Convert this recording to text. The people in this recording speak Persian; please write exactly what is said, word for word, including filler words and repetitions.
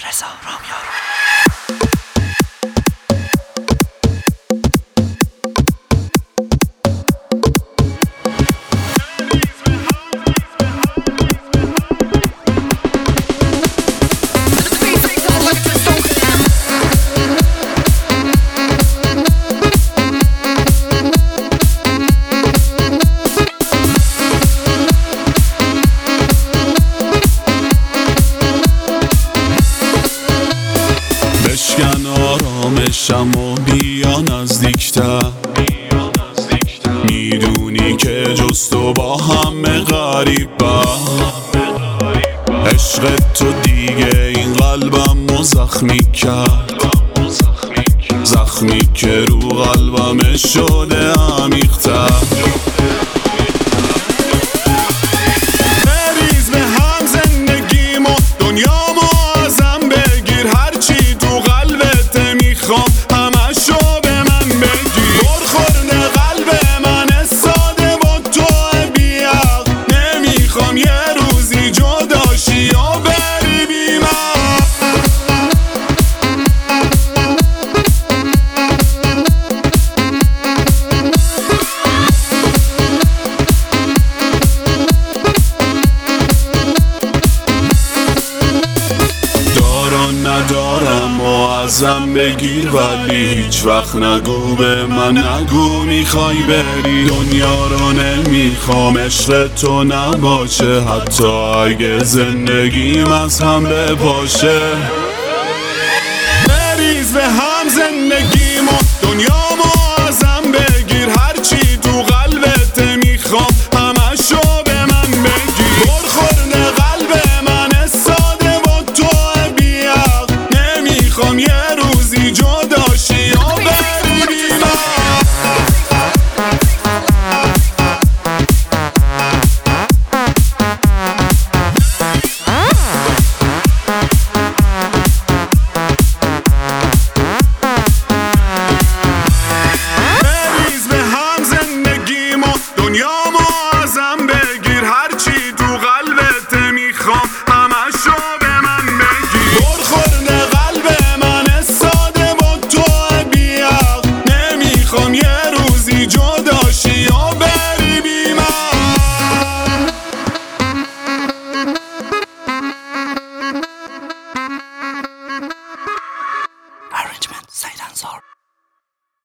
رضا رامیان. بشکن آرامشم و بیا نزدیکتر، میدونی که جز تو با همه غریبه. عشق تو دیگه این قلبم زخمی کرد، زخمی که رو قلبم شده عمیق‌تر. بریز به هم زندگیم و دنیامو ازم بگیر، هرچی تو قلبت میخوام همشو به من بگیر. برخورد قلب من ساده با تو بیعق، نمیخوام یه روزی جداشی و بری بی من. ندارم و ازم بگیر، ولی هیچ وقت نگو به من، نگو میخوای بری. دنیا رو نمیخوام عشق تو نباشه، حتی اگه زندگیم از هم بپاشه. بریز به هم زندگیم و دنیامو